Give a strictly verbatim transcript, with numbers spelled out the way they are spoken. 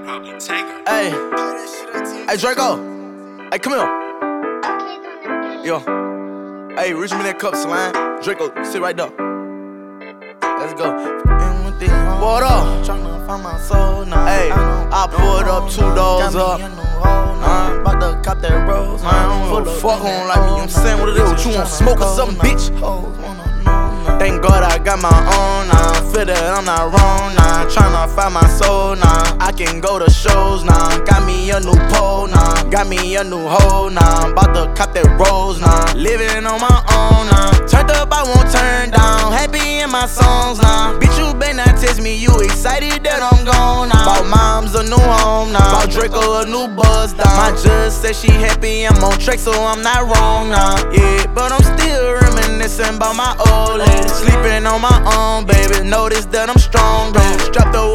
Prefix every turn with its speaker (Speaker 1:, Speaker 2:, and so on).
Speaker 1: probably take her.
Speaker 2: Hey, hey Draco. Hey, come here. Yo. Hey, reach me that cup, slime. Draco, sit right there. Let's go. What up?
Speaker 3: Tryna find my soul now.
Speaker 2: Hey, I pulled up two doors up.
Speaker 3: I'm about to cop that rose.
Speaker 2: I don't know, fuck on like me. I'm saying what it is. What you want, smoke or something, bitch? Thank God I got my own now. Feel that I'm not wrong now. Tryna find my soul now. I can go to shows now. Got me a new pole now. Got me a new hoe now. I'm about to cop that rose now. Living on my own now. Turned up, I won't turn down. Happy in my songs now. Bitch, you better not text me. You excited that I'm gone now. Bought mom's a new home now. Bought Draco a new buzz down. My judge said she happy I'm on track, so I'm not wrong now. Yeah, but I'm still reminiscing about my old lady. Sleeping on my own, baby. Notice that I'm strong, though. Strapped the